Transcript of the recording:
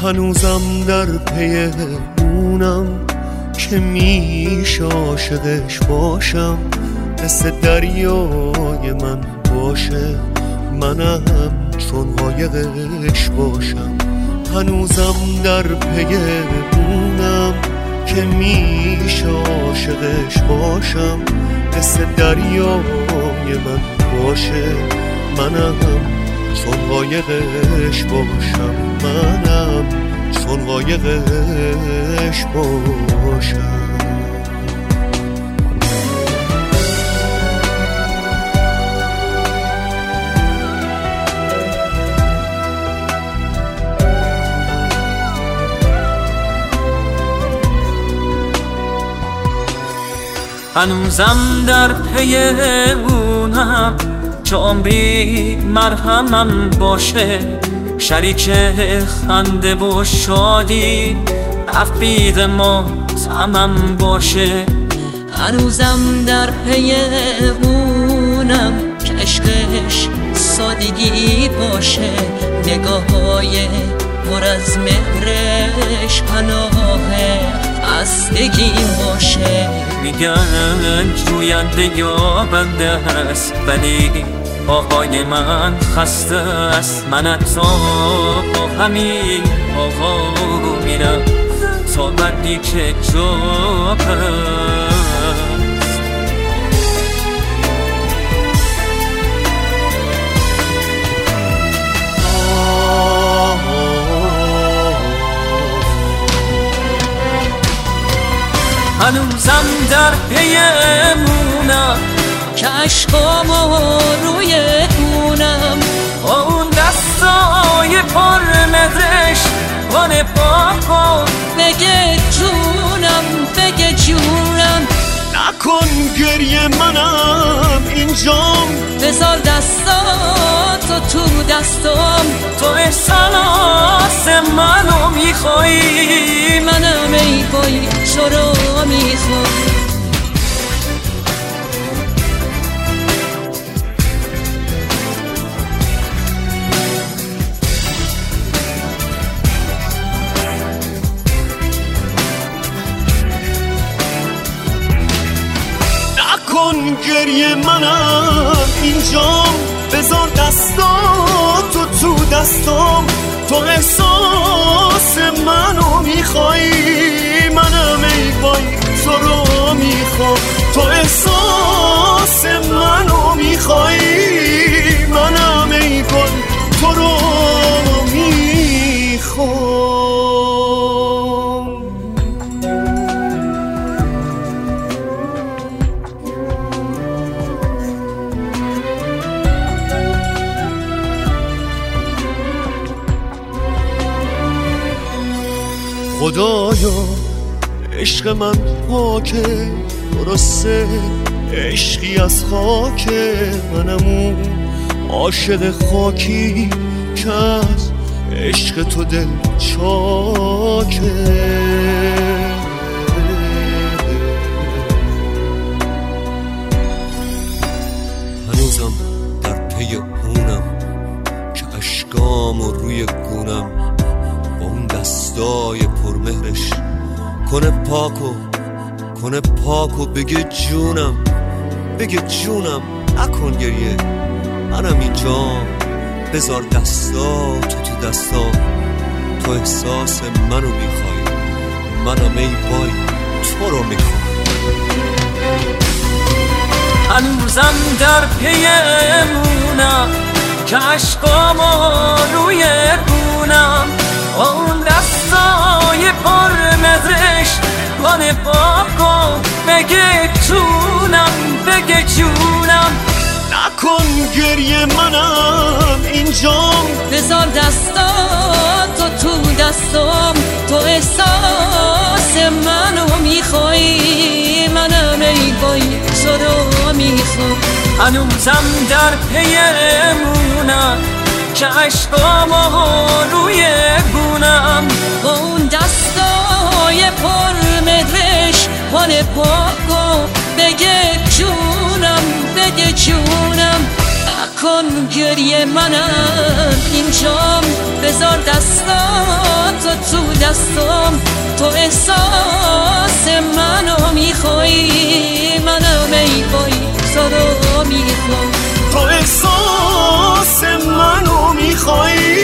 هنوزم در پی اونم که میشه عاشقش باشم، مثل دریای من باشه، منم چون قایقش باشم. هنوزم در پی اونم که میشه عاشقش باشم، مثل دریای من باشه، منم چون قایقش باشم، منم چون قایقش باشم. هنوزم در پی اونم چون بی مرهمم باشه، شریک خنده و شادی تفیض ما تمام باشه. هنوزم در پی اونم که عشقش سادگی باشه، نگاه‌های پر از مهرش پناه خستگی باشه. میگن جوینده یا بنده است، ولی آقای من خسته است. من تا با همین آقا میرم تا بردی که جا هست. هنوزم در پی امونم که عشقامو روی اونم، اون دستای پر مزش وانه پاکو بگه جونم بگه جونم. نکن گریه منم اینجام، بذار دستاتو تو دستام. تو احساس منو میخوایی، منم ای بایی تو رو میخوام. نکن گریه منم اینجام، بذار دستاتو تو دستام. تو احساس منو میخوایی، منم ای بایی تو رو میخوام. تو احساس منو میخوایی، منم ای بایی تو رو میخوام. خدایا عشق من پاکه، درسته عشقی از خاکه، منم اون عاشق خاکی که از عشق تو دل چاکه. هنوزم در پی اونم که اشکام و روی گونم، دستای پرمهرش کنه پاکو بگه جونم بگه جونم. نکن گریه منم اینجام، بذار دستاتو تو دستام. تو احساس منو میخوای، منم ای بای تو رو میخوام. هنوزم در پی امونم که عشقامو روی گونم، اون دستای پر مزش وانه پاکو بگه جونم بگه جونم. نکن گریه منم اینجام، بذار دستاتو تو دستام. تو احساس منو میخوایی، منم ای بایی تو رو میخوام. هنوزم در پی امونم که عشقامو روی گونم، اون دستای پر مدرش حال پاکو بگه جونم بگه جونم. نکن گریه منم اینجام، بذار دستاتو تو دستم، تو احساس منو میخوایی، منم ای پای تو رو میخوام. تو احساس منو میخوایی،